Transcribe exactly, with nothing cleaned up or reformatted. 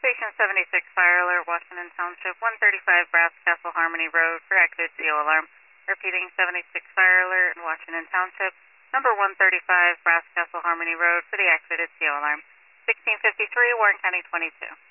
Station seventy-six Fire Alert, Washington Township, one thirty-five Brass Castle Harmony Road for activated C O alarm. Repeating, seventy-six Fire Alert, Washington Township, number one thirty-five Brass Castle Harmony Road for the activated C O alarm. sixteen fifty-three, Warren County twenty-two.